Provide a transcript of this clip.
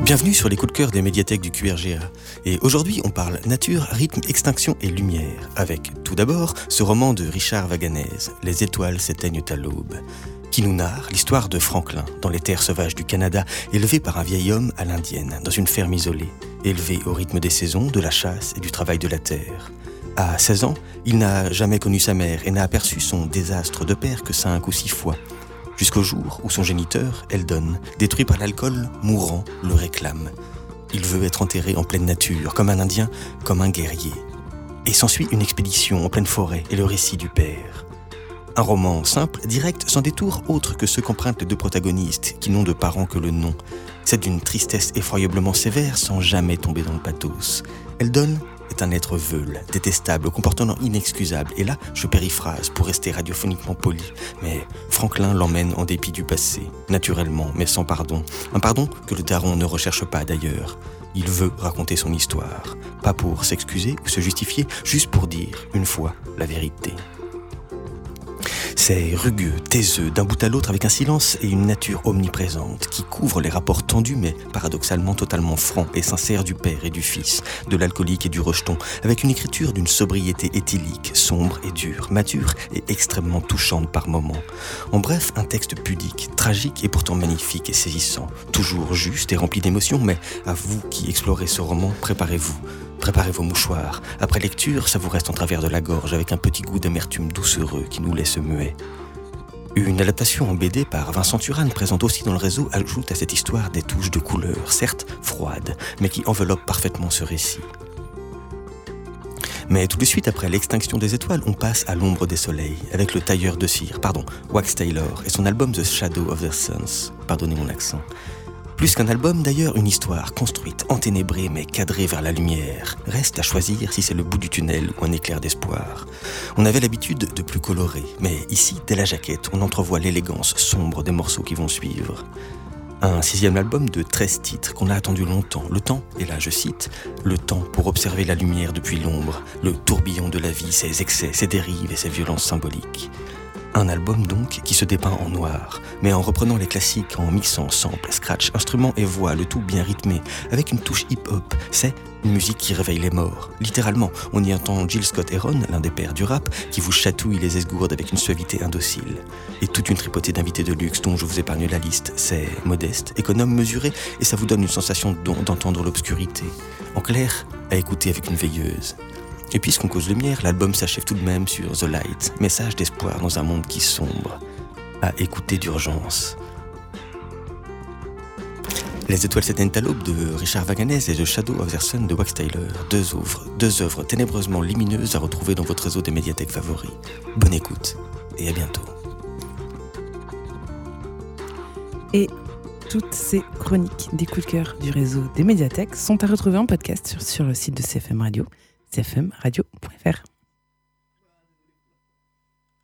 Bienvenue sur les coups de cœur des médiathèques du QRGA. Et aujourd'hui, on parle nature, rythme, extinction et lumière, avec tout d'abord ce roman de Richard Waganese, Les étoiles s'éteignent à l'aube, qui nous narre l'histoire de Franklin dans les terres sauvages du Canada, élevé par un vieil homme à l'indienne, dans une ferme isolée, élevé au rythme des saisons, de la chasse et du travail de la terre. À 16 ans, il n'a jamais connu sa mère et n'a aperçu son désastre de père que 5 ou 6 fois. Jusqu'au jour où son géniteur, Eldon, détruit par l'alcool, mourant, le réclame. Il veut être enterré en pleine nature, comme un Indien, comme un guerrier. Et s'ensuit une expédition en pleine forêt et le récit du père. Un roman simple, direct, sans détour autre que ceux qu'empruntent les deux protagonistes, qui n'ont de parents que le nom. C'est d'une tristesse effroyablement sévère, sans jamais tomber dans le pathos. Eldon est un être veule, détestable, au comportement inexcusable. Et là, je périphrase pour rester radiophoniquement poli. Mais Franklin l'emmène en dépit du passé, naturellement, mais sans pardon. Un pardon que le daron ne recherche pas d'ailleurs. Il veut raconter son histoire. Pas pour s'excuser ou se justifier, juste pour dire, une fois, la vérité. C'est rugueux, taiseux, d'un bout à l'autre avec un silence et une nature omniprésente qui couvre les rapports tendus mais paradoxalement totalement francs et sincères du père et du fils, de l'alcoolique et du rejeton, avec une écriture d'une sobriété éthylique, sombre et dure, mature et extrêmement touchante par moments. En bref, un texte pudique, tragique et pourtant magnifique et saisissant, toujours juste et rempli d'émotions, mais à vous qui explorez ce roman, préparez-vous. Préparez vos mouchoirs. Après lecture, ça vous reste en travers de la gorge avec un petit goût d'amertume doucereux qui nous laisse muets. Une adaptation en BD par Vincent Turane, présente aussi dans le réseau, ajoute à cette histoire des touches de couleur, certes froides, mais qui enveloppent parfaitement ce récit. Mais tout de suite après l'extinction des étoiles, on passe à l'ombre des soleils, avec le tailleur de cire, Wax Taylor, et son album The Shadow of the Suns. Pardonnez mon accent. Plus qu'un album, d'ailleurs, une histoire construite, enténébrée mais cadrée vers la lumière. Reste à choisir si c'est le bout du tunnel ou un éclair d'espoir. On avait l'habitude de plus colorer, mais ici, dès la jaquette, on entrevoit l'élégance sombre des morceaux qui vont suivre. Un 6e album de 13 titres qu'on a attendu longtemps. Le temps, et là je cite, le temps pour observer la lumière depuis l'ombre, le tourbillon de la vie, ses excès, ses dérives et ses violences symboliques. Un album donc qui se dépeint en noir, mais en reprenant les classiques, en mixant samples, scratch, instruments et voix, le tout bien rythmé, avec une touche hip-hop. C'est une musique qui réveille les morts. Littéralement, on y entend Jill Scott Heron, l'un des pères du rap, qui vous chatouille les esgourdes avec une suavité indocile. Et toute une tripotée d'invités de luxe dont je vous épargne la liste. C'est modeste, économe, mesuré, et ça vous donne une sensation d'entendre l'obscurité. En clair, à écouter avec une veilleuse. Et puisqu'on cause lumière, l'album s'achève tout de même sur The Light, message d'espoir dans un monde qui sombre. À écouter d'urgence. Les étoiles s'éteignent à l'aube de Richard Waganese et The Shadow of the Sun de Wax Taylor. Deux œuvres ténébreusement lumineuses à retrouver dans votre réseau des médiathèques favoris. Bonne écoute et à bientôt. Et toutes ces chroniques des coups de cœur du réseau des médiathèques sont à retrouver en podcast sur le site de CFM Radio, cfmradio.fr.